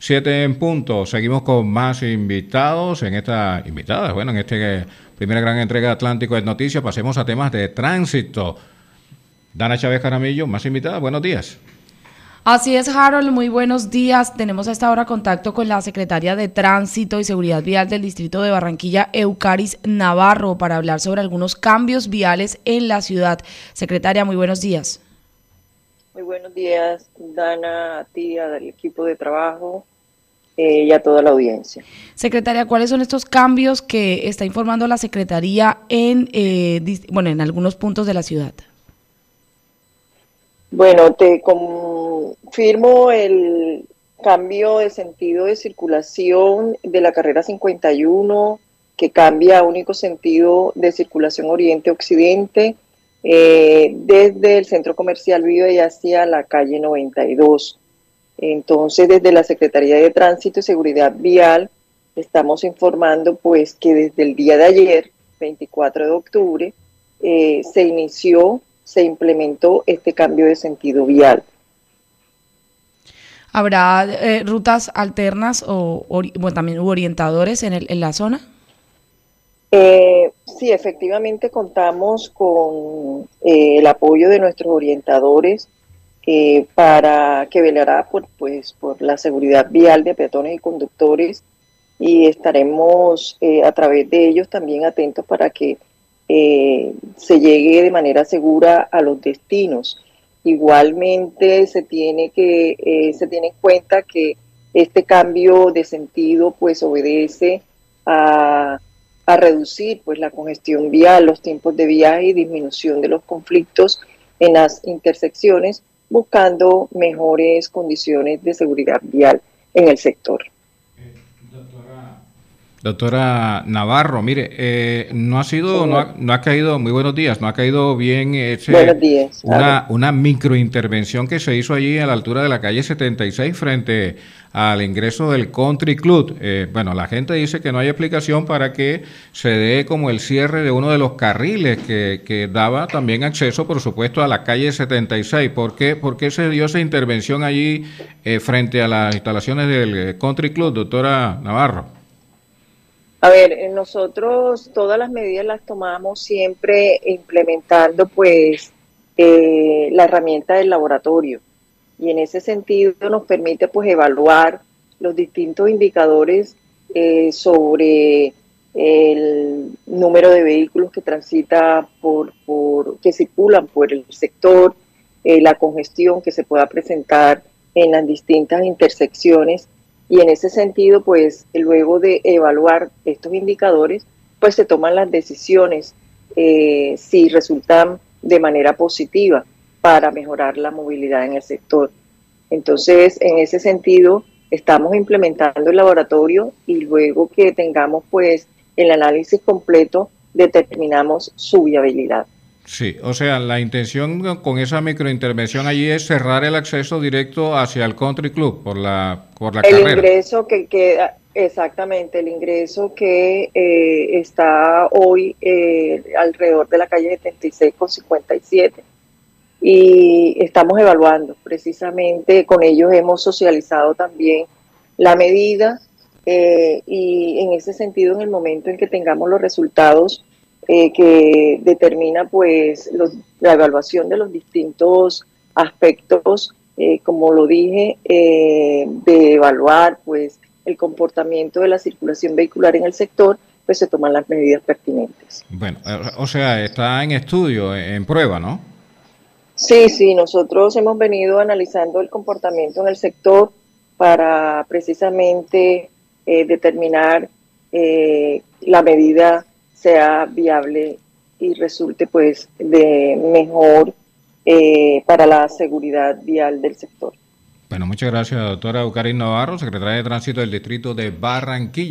7 en punto. Seguimos con más invitados en esta invitada. Bueno, en este primera gran entrega de Atlántico de Noticias, pasemos a temas de tránsito. Dana Chávez Caramillo, más invitada. Buenos días. Así es, Harold, muy buenos días. Tenemos a esta hora contacto con la secretaria de Tránsito y Seguridad Vial del Distrito de Barranquilla, Eucaris Navarro, para hablar sobre algunos cambios viales en la ciudad. Secretaria, muy buenos días. Muy buenos días, Dana, a ti, al equipo de trabajo y a toda la audiencia. Secretaria, ¿cuáles son estos cambios que está informando la Secretaría en algunos puntos de la ciudad? Bueno, te confirmo el cambio de sentido de circulación de la carrera 51, que cambia a único sentido de circulación oriente-occidente, desde el centro comercial Vive y hacia la calle 92. Entonces, desde la Secretaría de Tránsito y Seguridad Vial, estamos informando pues que desde el día de ayer, 24 de octubre, se implementó este cambio de sentido vial. ¿Habrá rutas alternas también orientadores en la zona? Sí, efectivamente contamos con el apoyo de nuestros orientadores para que velará por la seguridad vial de peatones y conductores, y estaremos a través de ellos también atentos para que se llegue de manera segura a los destinos. Igualmente se tiene en cuenta que este cambio de sentido pues obedece a reducir pues la congestión vial, los tiempos de viaje y disminución de los conflictos en las intersecciones, buscando mejores condiciones de seguridad vial en el sector. Doctora Navarro, mire, no ha caído, muy buenos días, no ha caído bien Buenos días. una microintervención que se hizo allí a la altura de la calle 76 frente al ingreso del Country Club. Bueno, la gente dice que no hay explicación para que se dé como el cierre de uno de los carriles que daba también acceso, por supuesto, a la calle 76. ¿Por qué se dio esa intervención allí frente a las instalaciones del Country Club, doctora Navarro? A ver, nosotros todas las medidas las tomamos siempre implementando pues la herramienta del laboratorio, y en ese sentido nos permite pues evaluar los distintos indicadores sobre el número de vehículos que que circulan por el sector, la congestión que se pueda presentar en las distintas intersecciones. Y en ese sentido, pues, luego de evaluar estos indicadores, pues se toman las decisiones si resultan de manera positiva para mejorar la movilidad en el sector. Entonces, en ese sentido, estamos implementando el laboratorio, y luego que tengamos, pues, el análisis completo, determinamos su viabilidad. Sí, o sea, la intención con esa microintervención allí es cerrar el acceso directo hacia el Country Club por la El carrera. ingreso que queda, exactamente, el ingreso que está hoy alrededor de la calle 76 con 57, y estamos evaluando, precisamente con ellos hemos socializado también la medida, y en ese sentido, en el momento en que tengamos los resultados que determina pues la evaluación de los distintos aspectos, como lo dije, de evaluar pues el comportamiento de la circulación vehicular en el sector, pues se toman las medidas pertinentes. Bueno, o sea, está en estudio, en prueba, ¿no? Sí, nosotros hemos venido analizando el comportamiento en el sector para precisamente determinar la medida sea viable y resulte pues de mejor para la seguridad vial del sector. Bueno, muchas gracias, doctora Eucaris Navarro, secretaria de Tránsito del Distrito de Barranquilla.